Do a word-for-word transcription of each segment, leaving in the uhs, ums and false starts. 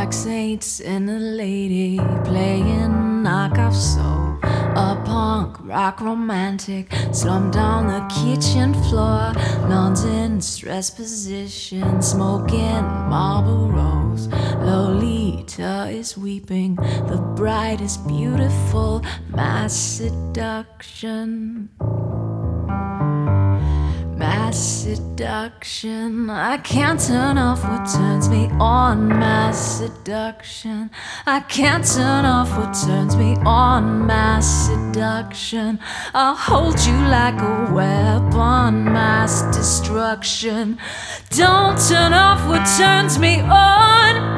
Black saints and a lady playing knockoff soul. A punk rock romantic slumped on the kitchen floor. Nuns in stress position smoking Marlboros. Lolita is weeping, the bride is beautiful. Mass seduction, mass seduction. I can't turn off what turns me on. Mass seduction. I can't turn off what turns me on. Mass seduction. I'll hold you like a weapon. Mass destruction. Don't turn off what turns me on.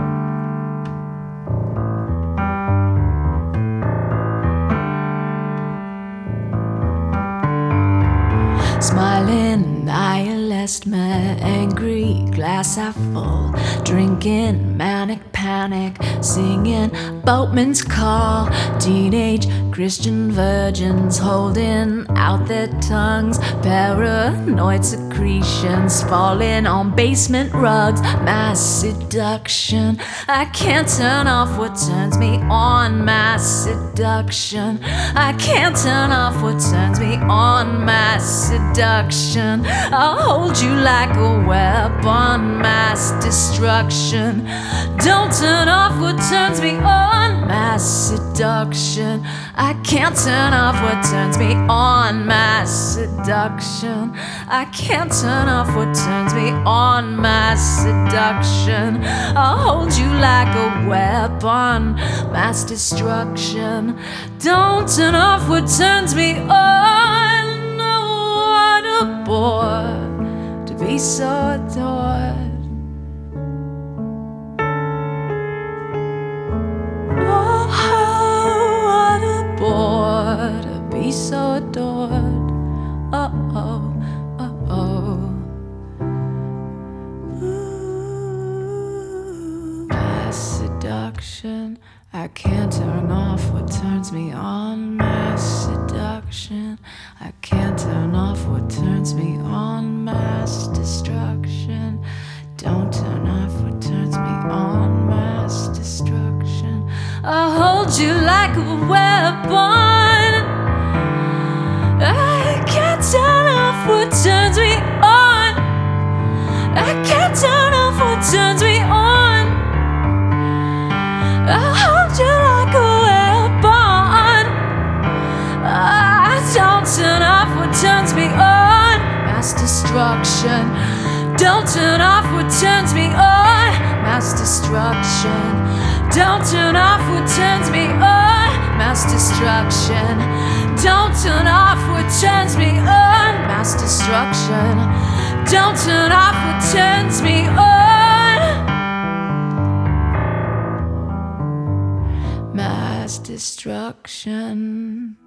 Smiling nihilist, my angry glass half full. Drinking manic panic, singing boatman's call. Teenage Christian virgins holding out their tongues. Paranoid secretions falling on basement rugs. Mass seduction. I can't turn off what turns me on. Mass seduction. I can't turn off what turns me on. Mass seduction. I'll hold you like a weapon. Mass destruction. Don't turn off what turns me on. Mass seduction. I can't turn off what turns me on. Mass seduction. I can't turn off what turns me on. Mass seduction. I'll hold you like a weapon. Mass destruction. Don't turn off what turns me on. No, what a bore to be so adored. To be so adored. Oh oh, oh oh. Ooh. Mass seduction. I can't turn off what turns me on. Mass seduction. I can't turn off what turns me on. Mass destruction. Don't turn off what turns me on. Mass destruction. I'll hold you like a weapon. I can't turn off what turns me on. I can't turn off what turns me on. I'll hold you like a weapon. I don't turn off what turns me on. Mass destruction. Don't turn off what turns me on. Mass destruction. Don't turn off what turns me on. Mass destruction. Don't turn off what turns me on. Mass destruction. Don't turn off what turns me on. Mass destruction.